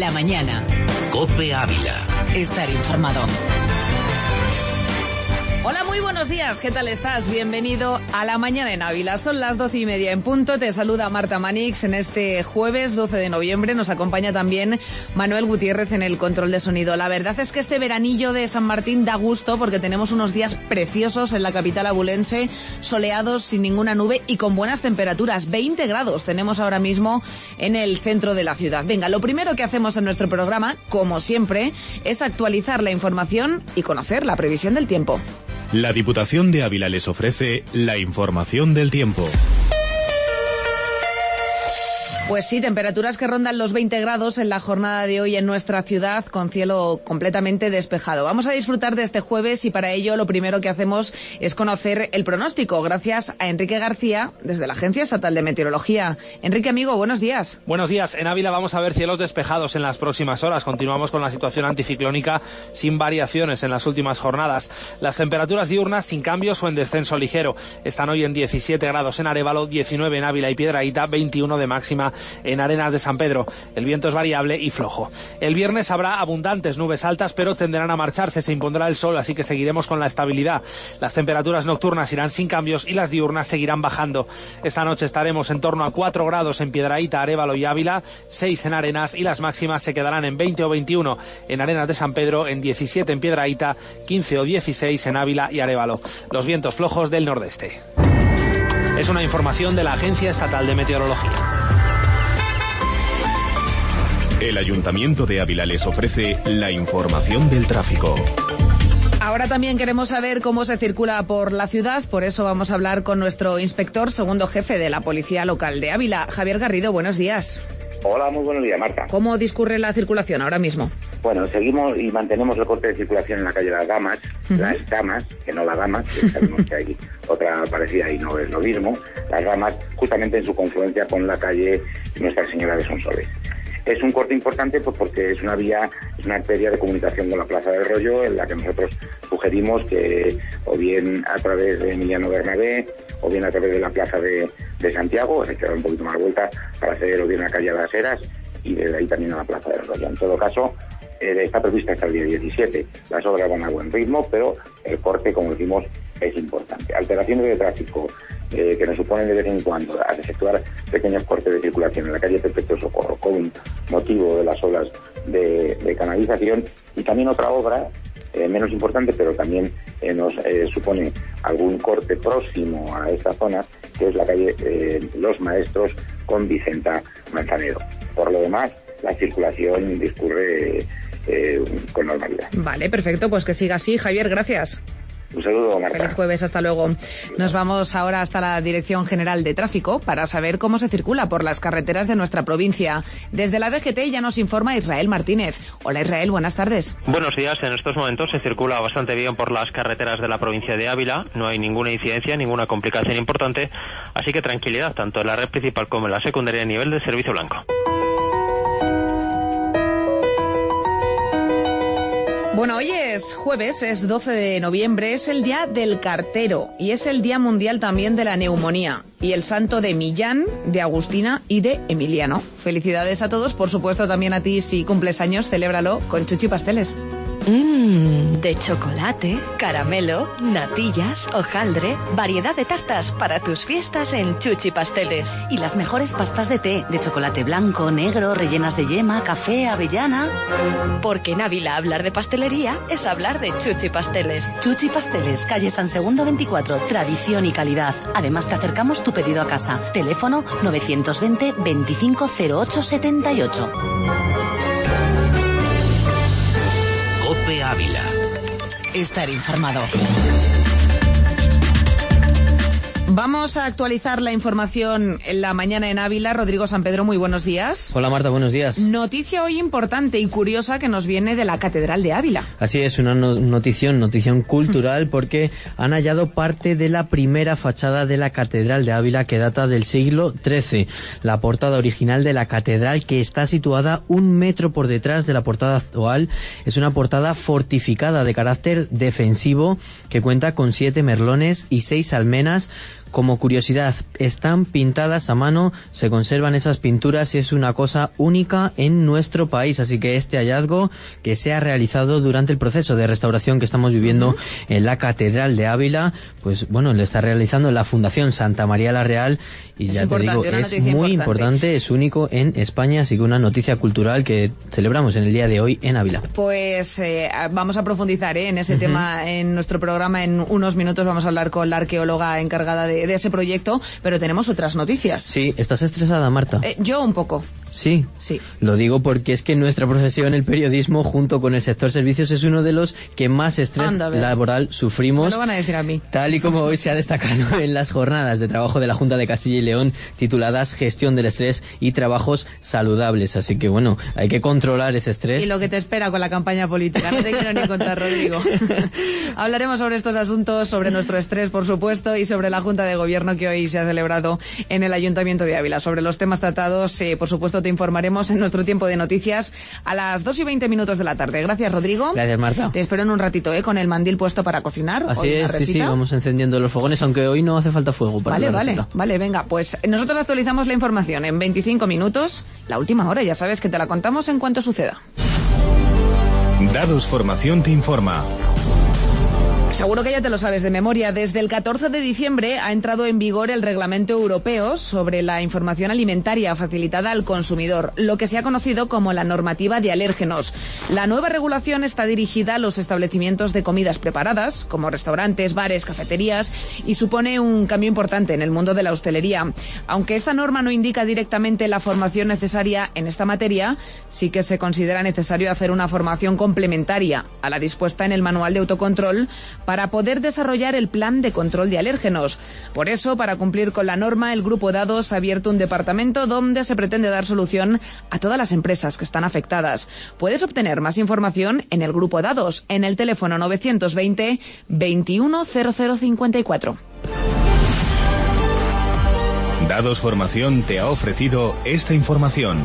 la mañana. COPE Ávila. Estar informado. Hola, muy buenos días, ¿qué tal estás? Bienvenido a La Mañana en Ávila. Son las 12:30 en punto, te saluda Marta Manix en este jueves 12 de noviembre. Nos acompaña también Manuel Gutiérrez en el control de sonido. La verdad es que este veranillo de San Martín da gusto porque tenemos unos días preciosos en la capital abulense, soleados, sin ninguna nube y con buenas temperaturas. 20 grados tenemos ahora mismo en el centro de la ciudad. Venga, lo primero que hacemos en nuestro programa, como siempre, es actualizar la información y conocer la previsión del tiempo. La Diputación de Ávila les ofrece la información del tiempo. Pues sí, temperaturas que rondan los 20 grados en la jornada de hoy en nuestra ciudad, con cielo completamente despejado. Vamos a disfrutar de este jueves y para ello lo primero que hacemos es conocer el pronóstico, gracias a Enrique García, desde la Agencia Estatal de Meteorología. Enrique, amigo, buenos días. Buenos días. En Ávila vamos a ver cielos despejados en las próximas horas. Continuamos con la situación anticiclónica sin variaciones en las últimas jornadas. Las temperaturas diurnas sin cambios o en descenso ligero. Están hoy en 17 grados en Arévalo, 19 en Ávila y Piedrahíta, 21 de máxima en Arenas de San Pedro. El viento es variable y flojo. El viernes habrá abundantes nubes altas, pero tenderán a marcharse, se impondrá el sol, así que seguiremos con la estabilidad. Las temperaturas nocturnas irán sin cambios y las diurnas seguirán bajando. Esta noche estaremos en torno a 4 grados en Piedrahíta, Arévalo y Ávila, 6 en Arenas y las máximas se quedarán en 20 o 21 en Arenas de San Pedro, en 17 en Piedrahíta, 15 o 16 en Ávila y Arévalo. Los vientos flojos del nordeste. Es una información de la Agencia Estatal de Meteorología. El Ayuntamiento de Ávila les ofrece la información del tráfico. Ahora también queremos saber cómo se circula por la ciudad, por eso vamos a hablar con nuestro inspector, segundo jefe de la Policía Local de Ávila, Javier Garrido. Buenos días. Hola, muy buenos días, Marta. ¿Cómo discurre la circulación ahora mismo? Bueno, seguimos y mantenemos el corte de circulación en la calle Las Damas, Las Damas, que no Las Damas, que sabemos que hay otra parecida y no es lo mismo, Las Damas, justamente en su confluencia con la calle Nuestra Señora de Sonsoles. Es un corte importante pues porque es una vía, es una arteria de comunicación con la Plaza del Rollo, en la que nosotros sugerimos que o bien a través de Emiliano Bernabé o bien a través de la Plaza de Santiago, hay que dar un poquito más vuelta para acceder o bien a la calle de las Heras y desde ahí también a la Plaza del Rollo. En todo caso, está prevista hasta el día 17. Las obras van a buen ritmo, pero el corte, como decimos, es importante. Alteraciones de tráfico que nos suponen de vez en cuando a efectuar pequeños cortes de circulación en la calle Perpetuo Socorro con motivo de las obras de canalización y también otra obra menos importante, pero también nos supone algún corte próximo a esta zona, que es la calle Los Maestros con Vicenta Manzanero. Por lo demás, la circulación discurre con normalidad. Vale, perfecto, pues que siga así. Javier, gracias. Un saludo, Marta. Feliz jueves, hasta luego. Nos vamos ahora hasta la Dirección General de Tráfico para saber cómo se circula por las carreteras de nuestra provincia. Desde la DGT ya nos informa Israel Martínez. Hola Israel, buenas tardes. Buenos días, en estos momentos se circula bastante bien por las carreteras de la provincia de Ávila. No hay ninguna incidencia, ninguna complicación importante, así que tranquilidad tanto en la red principal como en la secundaria a nivel de servicio blanco. Bueno, hoy es jueves, es 12 de noviembre, es el Día del Cartero y es el Día Mundial también de la Neumonía y el santo de Millán, de Agustina y de Emiliano. Felicidades a todos, por supuesto también a ti si cumples años, celébralo con Chuchi Pasteles. De chocolate, caramelo, natillas, hojaldre, variedad de tartas para tus fiestas en Chuchi Pasteles. Y las mejores pastas de té, de chocolate blanco, negro, rellenas de yema, café, avellana. Porque en Ávila hablar de pastelería es hablar de Chuchi Pasteles. Chuchi Pasteles, calle San Segundo 24, tradición y calidad. Además te acercamos tu pedido a casa. Teléfono 920 25 08 78. COPE Ávila. Estar informado. Vamos a actualizar la información en la mañana en Ávila. Rodrigo San Pedro, muy buenos días. Hola Marta, buenos días. Noticia hoy importante y curiosa que nos viene de la Catedral de Ávila. Así es, una notición cultural porque han hallado parte de la primera fachada de la Catedral de Ávila que data del siglo XIII. La portada original de la catedral, que está situada 1 metro por detrás de la portada actual, es una portada fortificada de carácter defensivo que cuenta con 7 merlones y 6 almenas Como curiosidad, están pintadas a mano, se conservan esas pinturas y es una cosa única en nuestro país. Así que este hallazgo que se ha realizado durante el proceso de restauración que estamos viviendo en la Catedral de Ávila, pues bueno, lo está realizando la Fundación Santa María la Real y ya te digo, es muy importante, es único en España, así que una noticia cultural que celebramos en el día de hoy en Ávila. Pues vamos a profundizar en ese tema en nuestro programa. En unos minutos vamos a hablar con la arqueóloga encargada de ese proyecto, pero tenemos otras noticias. Sí, ¿estás estresada, Marta? Yo un poco. Sí, lo digo porque es que nuestra profesión, el periodismo, junto con el sector servicios, es uno de los que más estrés laboral sufrimos. Me lo van a decir a mí. Tal y como hoy se ha destacado en las jornadas de trabajo de la Junta de Castilla y León, tituladas Gestión del Estrés y Trabajos Saludables. Así que bueno, hay que controlar ese estrés. Y lo que te espera con la campaña política, no te quiero ni contar, Rodrigo. Hablaremos sobre estos asuntos, sobre nuestro estrés, por supuesto, y sobre la Junta de Gobierno que hoy se ha celebrado en el Ayuntamiento de Ávila. Sobre los temas tratados, por supuesto, te informaremos en nuestro tiempo de noticias a las 2:20 de la tarde. Gracias, Rodrigo. Gracias, Marta. Te espero en un ratito, con el mandil puesto para cocinar. Así es, sí, vamos encendiendo los fogones, aunque hoy no hace falta fuego para Vale, venga, pues nosotros actualizamos la información en 25 minutos, la última hora, ya sabes que te la contamos en cuanto suceda. Dados Formación te informa. Seguro que ya te lo sabes de memoria. Desde el 14 de diciembre ha entrado en vigor el Reglamento Europeo sobre la información alimentaria facilitada al consumidor, lo que se ha conocido como la normativa de alérgenos. La nueva regulación está dirigida a los establecimientos de comidas preparadas, como restaurantes, bares, cafeterías, y supone un cambio importante en el mundo de la hostelería. Aunque esta norma no indica directamente la formación necesaria en esta materia, sí que se considera necesario hacer una formación complementaria a la dispuesta en el Manual de Autocontrol para poder desarrollar el plan de control de alérgenos. Por eso, para cumplir con la norma, el Grupo Dados ha abierto un departamento donde se pretende dar solución a todas las empresas que están afectadas. Puedes obtener más información en el Grupo Dados, en el teléfono 920 21 0054. Dados Formación te ha ofrecido esta información.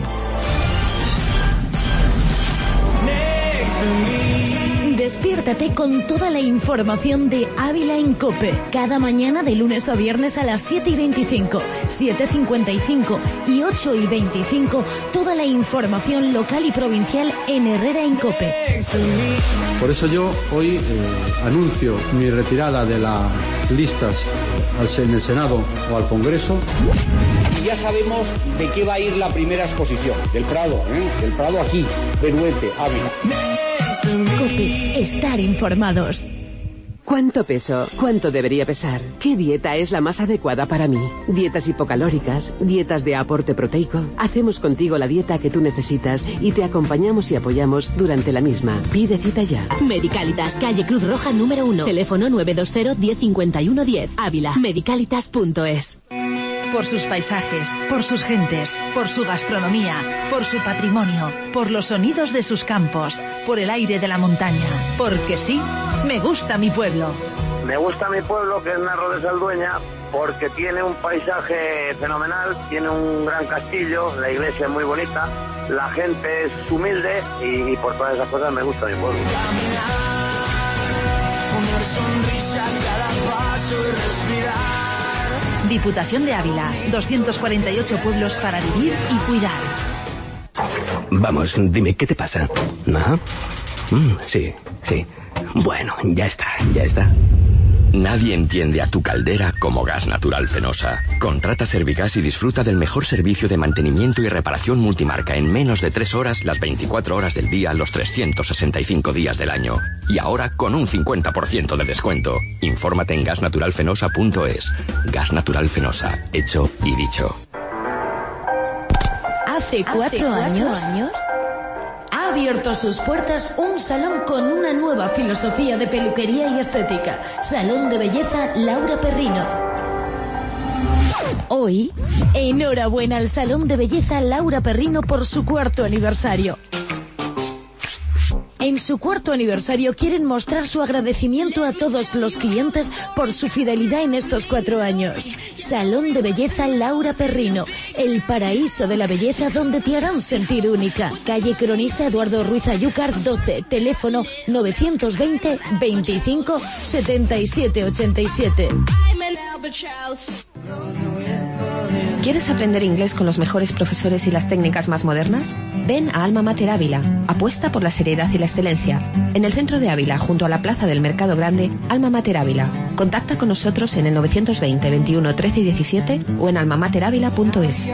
Despiértate con toda la información de Ávila en COPE. Cada mañana de lunes a viernes a las 7:25, 7:55 y 8:25, toda la información local y provincial en Herrera en COPE. Por eso yo hoy anuncio mi retirada de las listas en el Senado o al Congreso. Y ya sabemos de qué va a ir la primera exposición, del Prado, del Prado aquí, Beruete, Ávila. COPE, estar informados. ¿Cuánto peso? ¿Cuánto debería pesar? ¿Qué dieta es la más adecuada para mí? Dietas hipocalóricas, dietas de aporte proteico. Hacemos contigo la dieta que tú necesitas y te acompañamos y apoyamos durante la misma. Pide cita ya. Medicalitas, calle Cruz Roja número 1. Teléfono 920 1051 10. Ávila. Medicalitas.es. Por sus paisajes, por sus gentes, por su gastronomía, por su patrimonio, por los sonidos de sus campos, por el aire de la montaña. Porque sí, me gusta mi pueblo. Me gusta mi pueblo, que es Narro de Saldueña, porque tiene un paisaje fenomenal, tiene un gran castillo, la iglesia es muy bonita, la gente es humilde y por todas esas cosas me gusta mi pueblo. Una sonrisa a cada paso y respirar. Diputación de Ávila, 248 pueblos para vivir y cuidar. Vamos, dime, ¿qué te pasa? ¿Ah? Sí. Bueno, ya está. Nadie entiende a tu caldera como Gas Natural Fenosa. Contrata Servigas y disfruta del mejor servicio de mantenimiento y reparación multimarca en menos de 3 horas, las 24 horas del día, los 365 días del año. Y ahora con un 50% de descuento. Infórmate en gasnaturalfenosa.es. Gas Natural Fenosa, hecho y dicho. Hace 4 años ha abierto sus puertas un salón con una nueva filosofía de peluquería y estética. Salón de Belleza Laura Perrino. Hoy, enhorabuena al Salón de Belleza Laura Perrino por su 4º aniversario. En su 4º aniversario quieren mostrar su agradecimiento a todos los clientes por su fidelidad en estos 4 años. Salón de Belleza Laura Perrino, el paraíso de la belleza donde te harán sentir única. Calle Cronista Eduardo Ruiz Ayúcar 12, teléfono 920 25 77 87. ¿Quieres aprender inglés con los mejores profesores y las técnicas más modernas? Ven a Alma Mater Ávila. Apuesta por la seriedad y la excelencia. En el centro de Ávila, junto a la plaza del Mercado Grande, Alma Mater Ávila. Contacta con nosotros en el 920 21 13 y 17 o en almamateravila.es.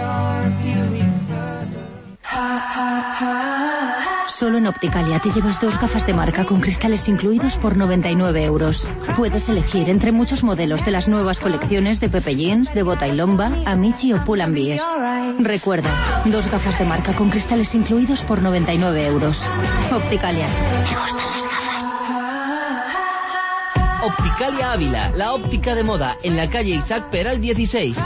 Solo en Opticalia te llevas 2 gafas de marca con cristales incluidos por 99 euros. Puedes elegir entre muchos modelos de las nuevas colecciones de Pepe Jeans, de Bota y Lomba, Amici o Pull&Bear. Recuerda, 2 gafas de marca con cristales incluidos por 99 euros. Opticalia. Me gustan las gafas. Opticalia Ávila, la óptica de moda, en la calle Isaac Peral 16.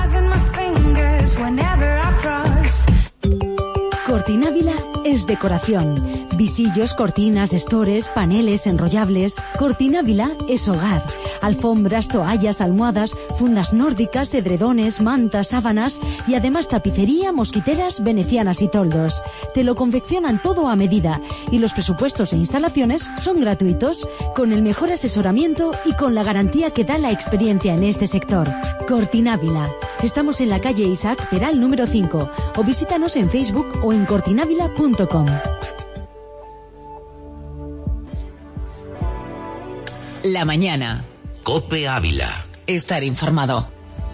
Cortina Ávila es decoración. Visillos, cortinas, estores, paneles, enrollables. Cortina Ávila es hogar. Alfombras, toallas, almohadas, fundas nórdicas, edredones, mantas, sábanas y además tapicería, mosquiteras, venecianas y toldos. Te lo confeccionan todo a medida y los presupuestos e instalaciones son gratuitos, con el mejor asesoramiento y con la garantía que da la experiencia en este sector. Cortina Ávila. Estamos en la calle Isaac Peral número 5 o visítanos en Facebook o en cortinavila.com. La mañana. COPE Ávila. Estar informado.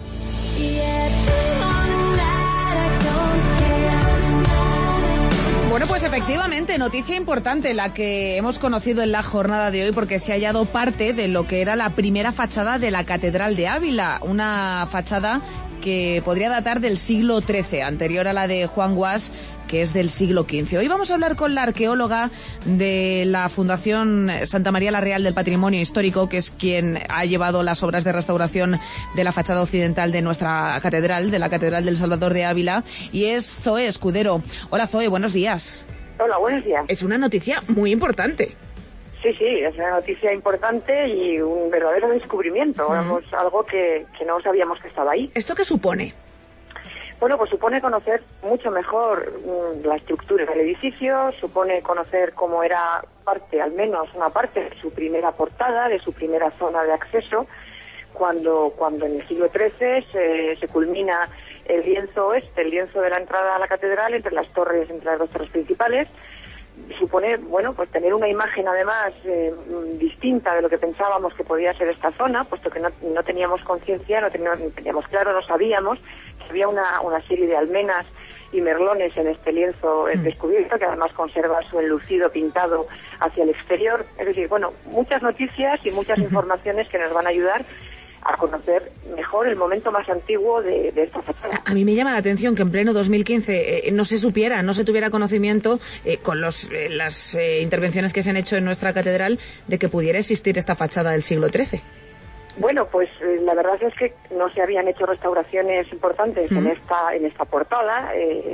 Bueno, pues efectivamente, noticia importante la que hemos conocido en la jornada de hoy, porque se ha hallado parte de lo que era la primera fachada de la Catedral de Ávila, una fachada que podría datar del siglo XIII, anterior a la de Juan Guas, que es del siglo XV. Hoy vamos a hablar con la arqueóloga de la Fundación Santa María la Real del Patrimonio Histórico, que es quien ha llevado las obras de restauración de la fachada occidental de nuestra catedral, de la Catedral del Salvador de Ávila, y es Zoe Escudero. Hola Zoe, buenos días. Hola, buenos días. Es una noticia muy importante. Sí, es una noticia importante y un verdadero descubrimiento, algo que no sabíamos que estaba ahí. ¿Esto qué supone? Bueno, pues supone conocer mucho mejor la estructura del edificio, supone conocer cómo era parte, al menos una parte de su primera portada, de su primera zona de acceso, cuando en el siglo XIII se culmina el lienzo oeste, el lienzo de la entrada a la catedral entre las dos torres principales. Supone, bueno, pues tener una imagen además distinta de lo que pensábamos que podía ser esta zona, puesto que no teníamos conciencia, no teníamos claro, no sabíamos que había una serie de almenas y merlones en este lienzo descubierto, que además conserva su enlucido pintado hacia el exterior. Es decir, bueno, muchas noticias y muchas informaciones que nos van a ayudar a conocer mejor el momento más antiguo de esta fachada. A mí me llama la atención que en pleno 2015 no se tuviera conocimiento con las intervenciones que se han hecho en nuestra catedral de que pudiera existir esta fachada del siglo XIII. Bueno, pues la verdad es que no se habían hecho restauraciones importantes en esta portada,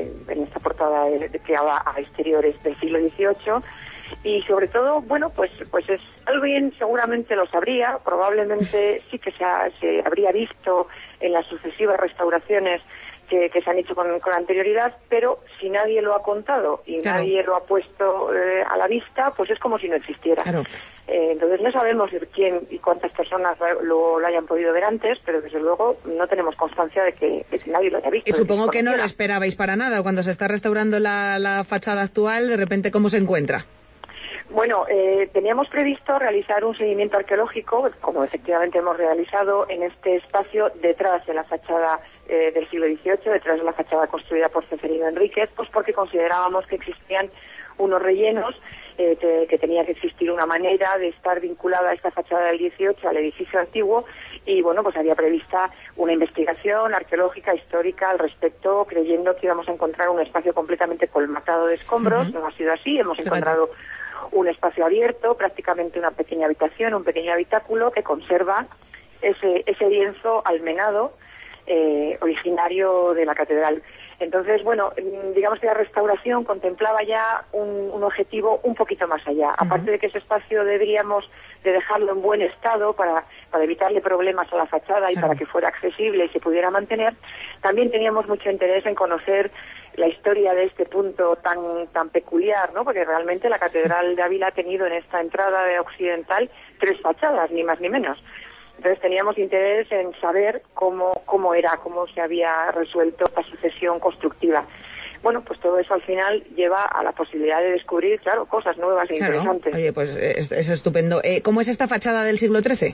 que va a exteriores del siglo XVIII. Y sobre todo, bueno, pues es alguien seguramente lo sabría, probablemente sí que se habría visto en las sucesivas restauraciones que se han hecho con anterioridad, pero si nadie lo ha contado y nadie lo ha puesto a la vista, pues es como si no existiera. Claro. Entonces no sabemos quién y cuántas personas lo hayan podido ver antes, pero desde luego no tenemos constancia de que nadie lo haya visto. Y supongo que no lo esperabais para nada. Cuando se está restaurando la fachada actual, de repente, ¿cómo se encuentra? Bueno, teníamos previsto realizar un seguimiento arqueológico, como efectivamente hemos realizado en este espacio detrás de la fachada del siglo XVIII, detrás de la fachada construida por Ceferino Enríquez, pues porque considerábamos que existían unos rellenos, que tenía que existir una manera de estar vinculada a esta fachada del XVIII al edificio antiguo, y bueno, pues había prevista una investigación arqueológica, histórica al respecto, creyendo que íbamos a encontrar un espacio completamente colmatado de escombros. No ha sido así, hemos encontrado un espacio abierto, prácticamente una pequeña habitación, un pequeño habitáculo que conserva ese lienzo almenado originario de la catedral. Entonces, bueno, digamos que la restauración contemplaba ya un objetivo un poquito más allá. Aparte de que ese espacio deberíamos de dejarlo en buen estado para evitarle problemas a la fachada y para que fuera accesible y se pudiera mantener, también teníamos mucho interés en conocer la historia de este punto tan peculiar, ¿no? Porque realmente la Catedral de Ávila ha tenido en esta entrada occidental 3 fachadas, ni más ni menos. Entonces teníamos interés en saber cómo se había resuelto esta sucesión constructiva. Bueno, pues todo eso al final lleva a la posibilidad de descubrir, claro, cosas nuevas e interesantes. Oye, pues es estupendo. ¿Cómo es esta fachada del siglo XIII?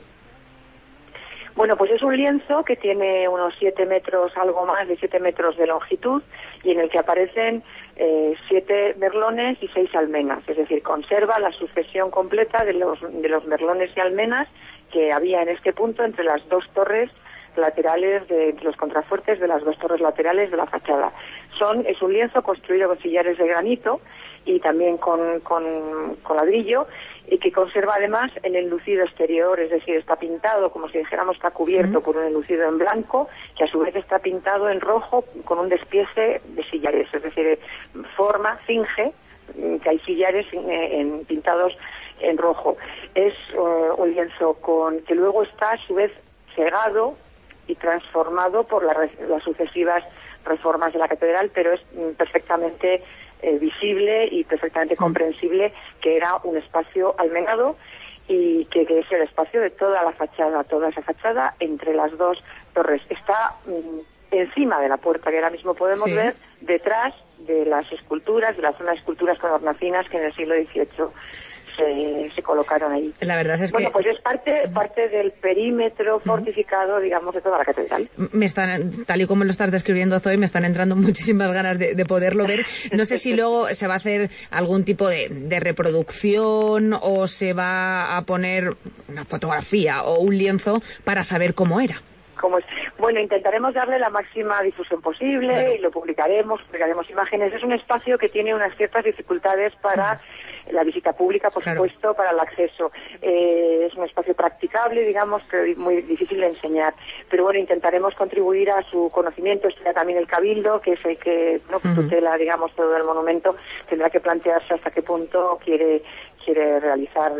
Bueno, pues es un lienzo que tiene unos 7 metros, algo más de 7 metros de longitud, y en el que aparecen 7 merlones y 6 almenas. Es decir, conserva la sucesión completa de los merlones y almenas que había en este punto entre las dos torres laterales, entre los contrafuertes de las dos torres laterales de la fachada. Es un lienzo construido con sillares de granito y también con ladrillo, y que conserva además el enlucido exterior, es decir, está pintado, como si dijéramos, está cubierto por un enlucido en blanco, que a su vez está pintado en rojo con un despiece de sillares, es decir, finge que hay sillares pintados en rojo. Es un lienzo que luego está a su vez cegado y transformado por las sucesivas reformas de la catedral, pero es perfectamente visible y perfectamente comprensible que era un espacio almenado y que es el espacio de toda esa fachada entre las dos torres. Está encima de la puerta que ahora mismo podemos ver, detrás de las esculturas, de la zona de esculturas con hornacinas que en el siglo XVIII se colocaron ahí. La verdad es que... pues es parte del perímetro fortificado, digamos, de toda la catedral. Tal y como lo estás describiendo, Zoe, me están entrando muchísimas ganas de poderlo ver. No sé si luego se va a hacer algún tipo de reproducción o se va a poner una fotografía o un lienzo para saber cómo era. Bueno, intentaremos darle la máxima difusión posible y lo publicaremos imágenes. Es un espacio que tiene unas ciertas dificultades para la visita pública, por supuesto, para el acceso. Es un espacio practicable, digamos, pero muy difícil de enseñar. Pero bueno, intentaremos contribuir a su conocimiento. Está también el Cabildo, que es el que tutela, digamos, todo el monumento. Tendrá que plantearse hasta qué punto quiere realizar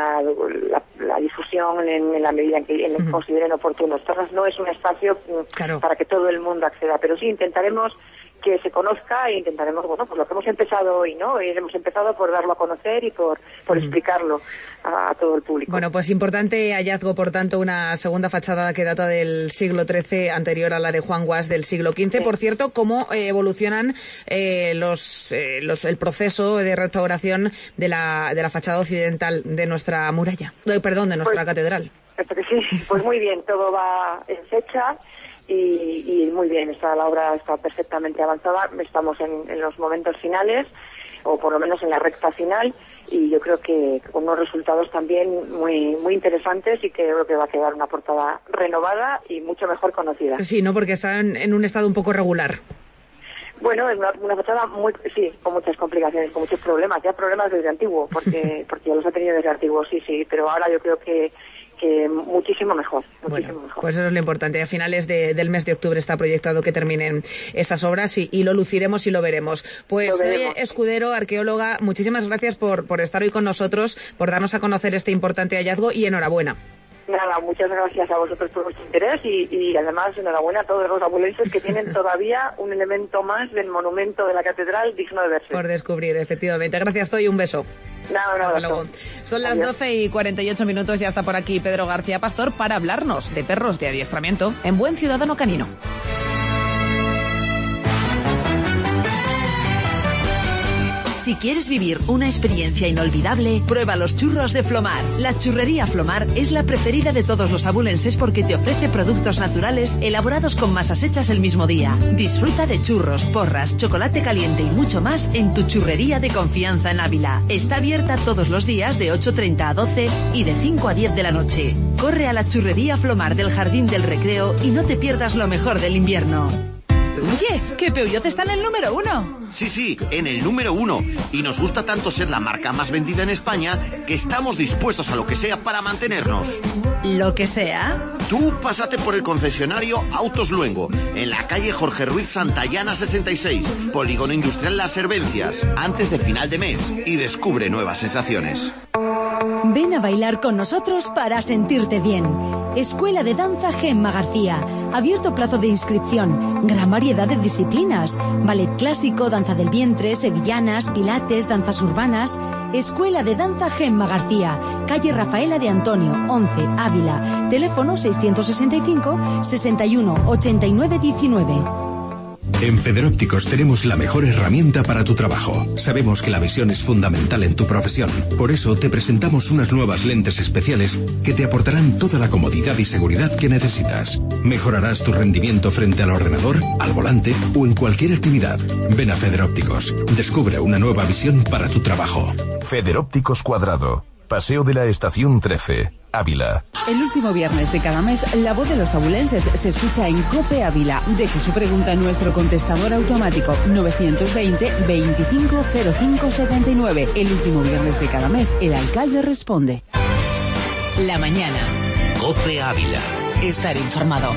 la difusión en la medida en que consideren oportuno. Torres no es un espacio para que todo el mundo acceda, pero sí intentaremos que se conozca e intentaremos, pues lo que hemos empezado hoy, ¿no? Y hemos empezado por darlo a conocer y por explicarlo a todo el público. Bueno, pues importante hallazgo, por tanto, una segunda fachada que data del siglo XIII, anterior a la de Juan Guas del siglo XV. Sí. Por cierto, ¿cómo evolucionan el proceso de restauración de la fachada occidental de nuestra muralla? De nuestra catedral. Sí, pues muy bien, todo va en fecha. Y muy bien, la obra está perfectamente avanzada, estamos en los momentos finales, o por lo menos en la recta final, y yo creo que con unos resultados también muy muy interesantes, y que creo que va a quedar una portada renovada y mucho mejor conocida. Sí, ¿no? Porque está en un estado un poco regular. Bueno, es una fachada con muchas complicaciones, con muchos problemas, ya problemas desde antiguo, porque ya los ha tenido desde antiguo, sí, pero ahora yo creo que muchísimo mejor. Pues eso es lo importante. A finales del mes de octubre está proyectado que terminen esas obras y lo luciremos y lo veremos. Pues Zoe Escudero, arqueóloga, muchísimas gracias por estar hoy con nosotros, por darnos a conocer este importante hallazgo, y enhorabuena. Nada, muchas gracias a vosotros por vuestro interés y además enhorabuena a todos los abulenses que tienen todavía un elemento más del monumento de la catedral digno de verse. Por descubrir, efectivamente. Gracias, Zoe, un beso. Hasta luego. Son las 12:48, ya está por aquí Pedro García Pastor para hablarnos de perros de adiestramiento en Buen Ciudadano Canino. Si quieres vivir una experiencia inolvidable, prueba los churros de Flomar. La churrería Flomar es la preferida de todos los abulenses porque te ofrece productos naturales elaborados con masas hechas el mismo día. Disfruta de churros, porras, chocolate caliente y mucho más en tu churrería de confianza en Ávila. Está abierta todos los días de 8:30 a 12 y de 5 a 10 de la noche. Corre a la churrería Flomar del Jardín del Recreo y no te pierdas lo mejor del invierno. Oye, que Peugeot está en el número 1. Sí, en el número 1. Y nos gusta tanto ser la marca más vendida en España que estamos dispuestos a lo que sea para mantenernos. ¿Lo que sea? Tú pásate por el concesionario Autos Luengo, en la calle Jorge Ruiz Santayana 66, Polígono Industrial Las Servencias, antes de final de mes, y descubre nuevas sensaciones. Ven a bailar con nosotros para sentirte bien. Escuela de Danza Gemma García. Abierto plazo de inscripción. Gran variedad de disciplinas. Ballet clásico, danza del vientre, sevillanas, pilates, danzas urbanas. Escuela de Danza Gemma García. Calle Rafaela de Antonio, 11, Ávila. Teléfono 665 61 89 19. En Federópticos tenemos la mejor herramienta para tu trabajo. Sabemos que la visión es fundamental en tu profesión. Por eso te presentamos unas nuevas lentes especiales que te aportarán toda la comodidad y seguridad que necesitas. Mejorarás tu rendimiento frente al ordenador, al volante o en cualquier actividad. Ven a Federópticos. Descubre una nueva visión para tu trabajo. Federópticos Cuadrado. Paseo de la Estación 13, Ávila. El último viernes de cada mes, la voz de los abulenses se escucha en COPE Ávila. Deje su pregunta en nuestro contestador automático 920 2505 79. El último viernes de cada mes, el alcalde responde. La mañana. COPE Ávila. Estar informado.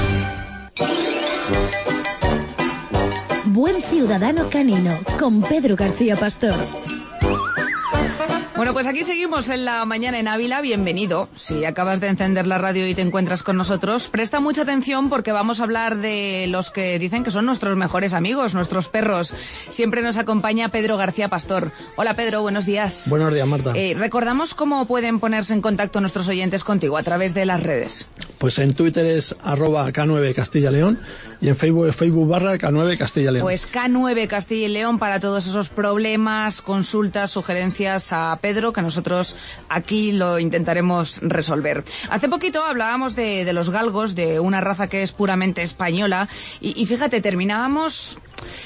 Buen ciudadano canino, con Pedro García Pastor. Bueno, pues aquí seguimos en La Mañana en Ávila. Bienvenido. Si acabas de encender la radio y te encuentras con nosotros, presta mucha atención porque vamos a hablar de los que dicen que son nuestros mejores amigos, nuestros perros. Siempre nos acompaña Pedro García Pastor. Hola Pedro, buenos días. Buenos días, Marta. Recordamos cómo pueden ponerse en contacto nuestros oyentes contigo a través de las redes. Pues en Twitter es @K9 Castilla León y en Facebook es Facebook/K9 Castilla León. Pues K9 Castilla y León para todos esos problemas, consultas, sugerencias a Pedro, que nosotros aquí lo intentaremos resolver. Hace poquito hablábamos de los galgos, de una raza que es puramente española, y fíjate, terminábamos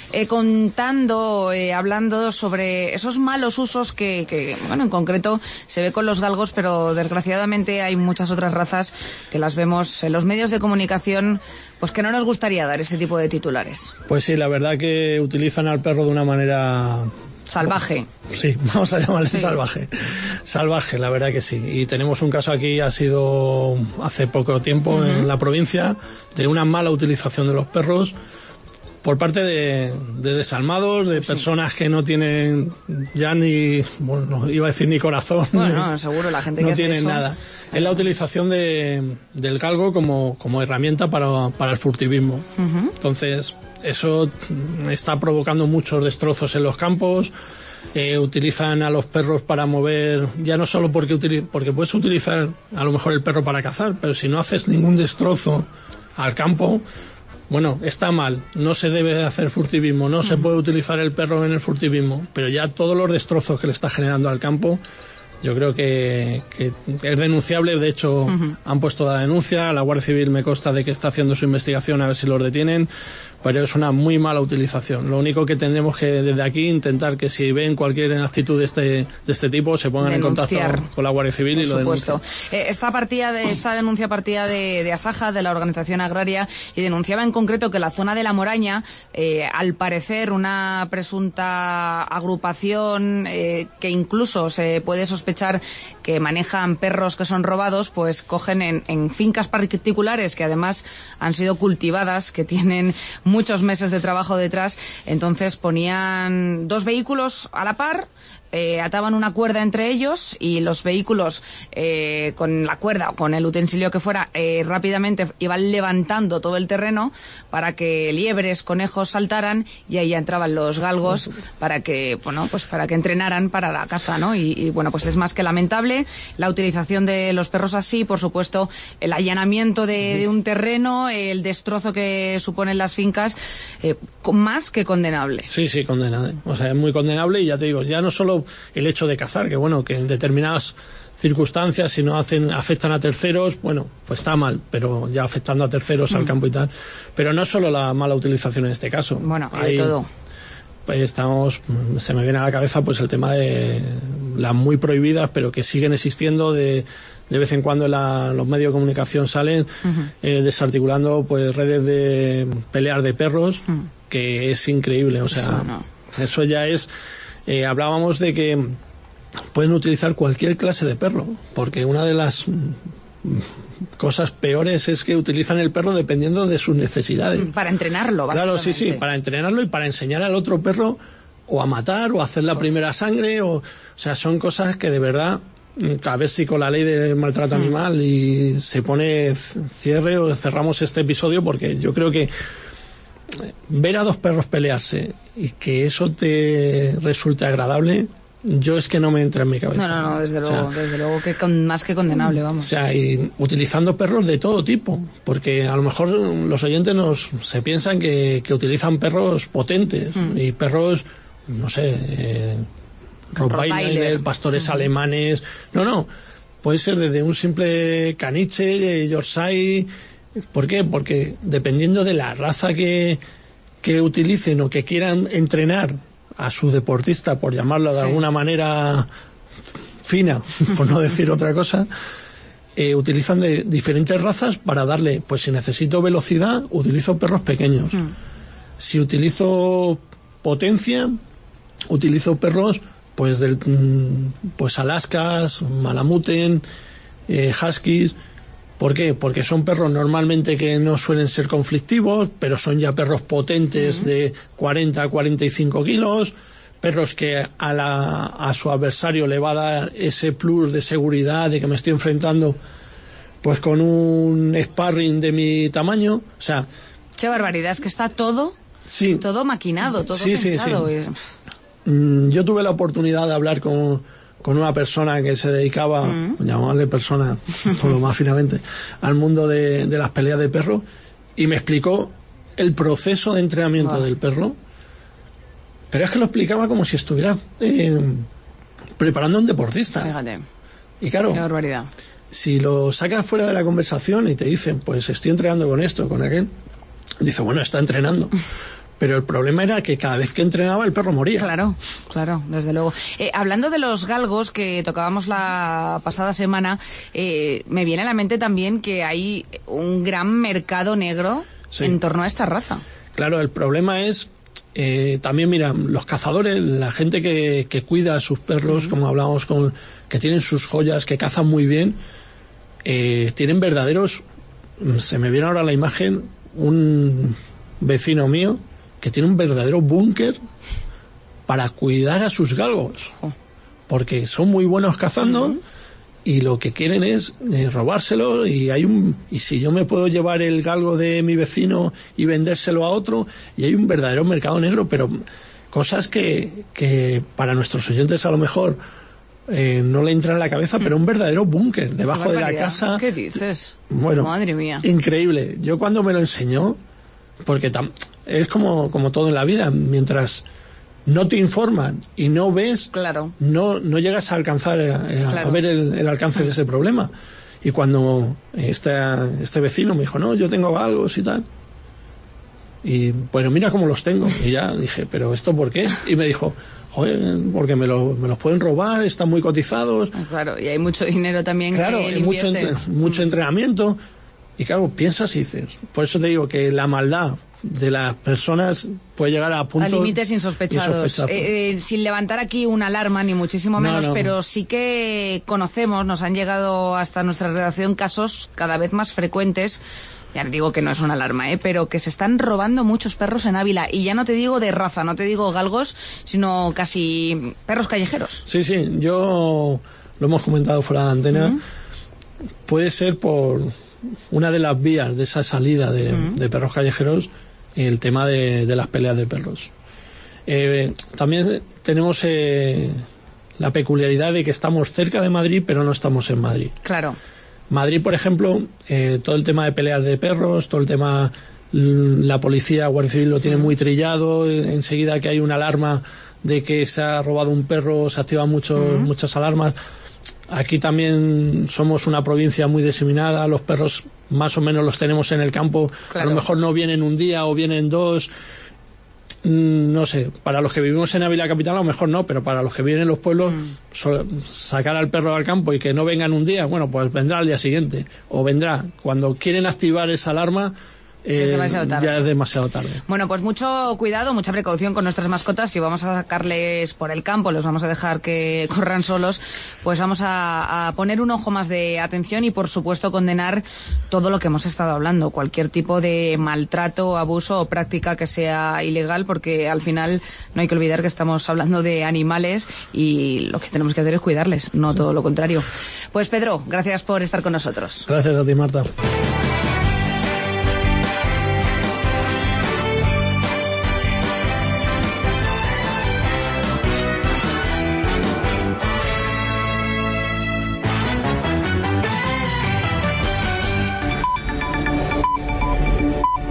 hablando sobre esos malos usos que, bueno, en concreto se ve con los galgos, pero desgraciadamente hay muchas otras razas que las vemos en los medios de comunicación, pues que no nos gustaría dar ese tipo de titulares. Pues sí, la verdad que utilizan al perro de una manera... salvaje. Sí, vamos a llamarle salvaje. Salvaje, la verdad que sí. Y tenemos un caso aquí, ha sido hace poco tiempo en la provincia, de una mala utilización de los perros por parte de desalmados, de personas que no tienen ya ni, bueno, iba a decir ni corazón. Bueno, seguro la gente que no hace tienen eso, nada. Es la utilización del galgo como herramienta para el furtivismo. Entonces, eso está provocando muchos destrozos en los campos. Utilizan a los perros para mover, ya no solo porque puedes utilizar a lo mejor el perro para cazar, pero si no haces ningún destrozo al campo, bueno, está mal, no se debe de hacer furtivismo, no se puede utilizar el perro en el furtivismo, pero ya todos los destrozos que le está generando al campo, yo creo que es denunciable. De hecho, han puesto la denuncia, la Guardia Civil me consta de que está haciendo su investigación a ver si los detienen, pero es una muy mala utilización. Lo único que tendremos que desde aquí intentar que si ven cualquier actitud de este tipo se pongan denunciar en contacto con la Guardia Civil y lo denuncien. Esta denuncia partía de Asaja, de la organización agraria, y denunciaba en concreto que la zona de La Moraña, al parecer una presunta agrupación que incluso se puede sospechar que manejan perros que son robados, pues cogen en fincas particulares que además han sido cultivadas, que tienen muchos meses de trabajo detrás. Entonces ponían 2 vehículos a la par, ataban una cuerda entre ellos y los vehículos con la cuerda o con el utensilio que fuera rápidamente iban levantando todo el terreno para que liebres, conejos saltaran, y ahí entraban los galgos para que, bueno, pues para que entrenaran para la caza, ¿no? Y bueno, pues es más que lamentable la utilización de los perros así, por supuesto, el allanamiento de un terreno, el destrozo que suponen las fincas, más que condenable. Sí, condenable. O sea, es muy condenable, y ya te digo, ya no solo el hecho de cazar, que bueno, que en determinadas circunstancias, si no afectan a terceros, bueno, pues está mal, pero ya afectando a terceros al campo y tal. Pero no solo la mala utilización en este caso. Bueno, hay de todo. Pues se me viene a la cabeza pues el tema de las muy prohibidas, pero que siguen existiendo, de vez en cuando en los medios de comunicación salen desarticulando pues redes de peleas de perros, que es increíble. O sea, eso ya es... hablábamos de que pueden utilizar cualquier clase de perro, porque una de las cosas peores es que utilizan el perro dependiendo de sus necesidades. Para entrenarlo, básicamente. Claro, sí, para entrenarlo y para enseñar al otro perro o a matar o a hacer la primera sangre, o sea, son cosas que de verdad a ver si con la ley del maltrato animal y se pone cierre o cerramos este episodio, porque yo creo que ver a dos perros pelearse y que eso te resulte agradable, yo es que no me entra en mi cabeza. No, desde luego que más que condenable, vamos. O sea, y utilizando perros de todo tipo, porque a lo mejor los oyentes se piensan que utilizan perros potentes y perros, no sé, Rottweiler, pastores alemanes. No, puede ser desde un simple caniche, Yorkshire. ¿Por qué? Porque dependiendo de la raza que utilicen o que quieran entrenar a su deportista, por llamarlo de alguna manera fina, por no decir otra cosa, utilizan de diferentes razas para darle, pues si necesito velocidad, utilizo perros pequeños. Si utilizo potencia, utilizo perros pues Alaskas, Malamuten, Huskies. ¿Por qué? Porque son perros normalmente que no suelen ser conflictivos, pero son ya perros potentes de 40 a 45 kilos, perros que a su adversario le va a dar ese plus de seguridad de que me estoy enfrentando pues con un sparring de mi tamaño. O sea, qué barbaridad, es que está todo maquinado, todo pensado. Sí. Yo tuve la oportunidad de hablar con una persona que se dedicaba, llamarle persona, todo más finamente, al mundo de las peleas de perros, y me explicó el proceso de entrenamiento del perro, pero es que lo explicaba como si estuviera preparando a un deportista. Fíjate. Y claro, qué barbaridad. Si lo sacas fuera de la conversación y te dicen, pues estoy entrenando con esto, con aquel, dice, bueno, está entrenando. Pero el problema era que cada vez que entrenaba el perro moría. Claro, desde luego. Hablando de los galgos que tocábamos la pasada semana, me viene a la mente también que hay un gran mercado negro en torno a esta raza. Claro, el problema es también, mira, los cazadores, la gente que cuida a sus perros, como hablábamos que tienen sus joyas, que cazan muy bien, tienen verdaderos... Se me viene ahora la imagen, un vecino mío que tiene un verdadero búnker para cuidar a sus galgos, porque son muy buenos cazando y lo que quieren es robárselo, y si yo me puedo llevar el galgo de mi vecino y vendérselo a otro, y hay un verdadero mercado negro, pero cosas que para nuestros oyentes a lo mejor no le entran en la cabeza, pero un verdadero búnker debajo de la casa. ¿Qué dices? Bueno, madre mía, increíble. Yo cuando me lo enseñó, porque es como todo en la vida, mientras no te informan y no ves, no llegas a alcanzar a ver el alcance de ese problema. Y cuando este vecino me dijo, no, yo tengo galgos y tal, y bueno, mira cómo los tengo, y ya dije, pero ¿esto por qué? Y me dijo, joder, porque me los pueden robar, están muy cotizados. Claro, y hay mucho dinero también. Claro, que hay mucho entrenamiento. Y claro, piensas y dices, por eso te digo que la maldad de las personas puede llegar a puntos... A límites insospechados. Sin levantar aquí una alarma, ni muchísimo menos, pero sí que conocemos, nos han llegado hasta nuestra redacción casos cada vez más frecuentes, ya digo que no es una alarma, pero que se están robando muchos perros en Ávila. Y ya no te digo de raza, no te digo galgos, sino casi perros callejeros. Sí, yo lo hemos comentado fuera de antena. Puede ser por una de las vías de esa salida de perros callejeros, el tema de las peleas de perros. También tenemos la peculiaridad de que estamos cerca de Madrid, pero no estamos en Madrid. Claro. Madrid, por ejemplo, todo el tema de peleas de perros, todo el tema, la policía, Guardia Civil lo tiene muy trillado. Enseguida que hay una alarma de que se ha robado un perro, se activan muchas alarmas. Aquí también somos una provincia muy diseminada, los perros más o menos los tenemos en el campo, a lo mejor no vienen un día o vienen dos, no sé, para los que vivimos en Ávila Capital a lo mejor no, pero para los que viven en los pueblos, sacar al perro al campo y que no vengan un día, bueno, pues vendrá al día siguiente, o vendrá cuando quieren activar esa alarma, es demasiado tarde. Ya es demasiado tarde. Bueno, pues mucho cuidado, mucha precaución con nuestras mascotas. Si vamos a sacarles por el campo, los vamos a dejar que corran solos, pues vamos a poner un ojo más de atención y, por supuesto, condenar todo lo que hemos estado hablando, cualquier tipo de maltrato, abuso o práctica que sea ilegal, porque al final no hay que olvidar que estamos hablando de animales y lo que tenemos que hacer es cuidarles, no todo lo contrario. Pues Pedro, gracias por estar con nosotros. Gracias a ti, Marta.